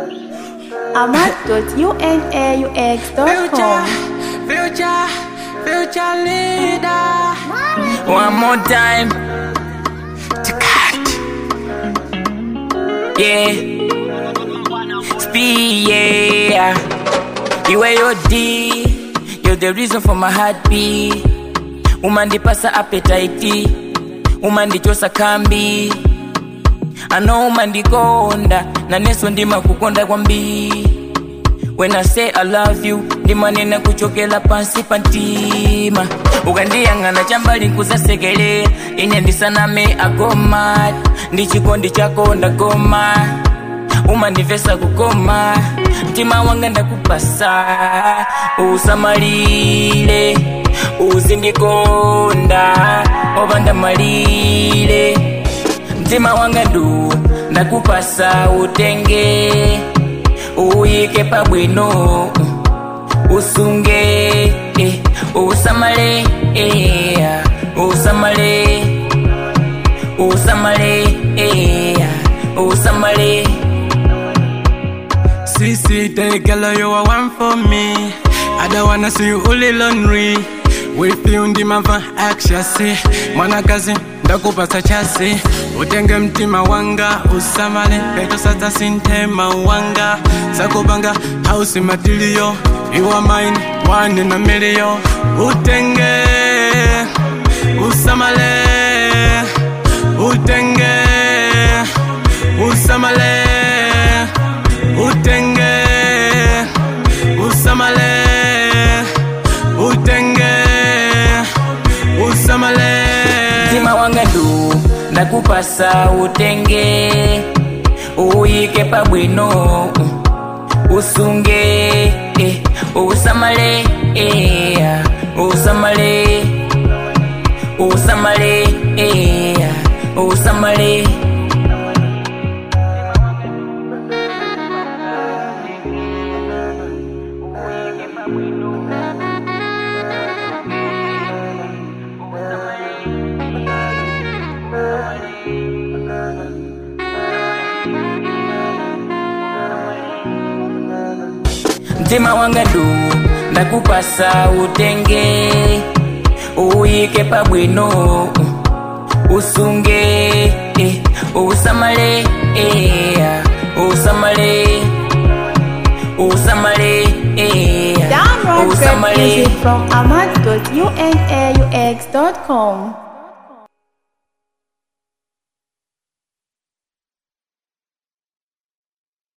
Ahmad.unaux.com. Future leader. One more time. To cut. Yeah. Speed, yeah. You are your D. You're the reason for my heartbeat. Umandipasa appetite. Umandichosa kambi. I know umandikonda. Na neso ndima kukonda kwambi. When I say I love you, ndima nena kuchokela pansi pantima. Ukandiyangana chambali nkuzasegelea. Ine ndisaname agoma. Ndichikondi chako ndagoma. Umandivesa kukoma. Mtima wanga ndakupasa. Usamalile. Uzindikonda. Obanda malile. Mtima wanga ndakupasa utenge. Uyike pabwino. Usunge. Usamale. Usamale. Usamale. Usamale. Sissy, the girl, you are one for me. I don't wanna see you only lonely. With you ndima va action. Mwana kazi ndakupasa chasi. Utenge mtima wanga usamale. Peto sata sintema wanga. Sakobanga house material. You are mine, one in a million. Utenge usamale. Utenge usamale. Utenge usamale. Utenge usamale. Mtima wanga ndakupasa utenge. Uyike pabwino. Usunge. Usamale. Usamale. Usamale. Usamale. Mtima wanga ndakupasa utenge. Uyike pabwino. Usunge. Usamale. Usamale. Usamale. Download great music from Ahmad.unaux.com.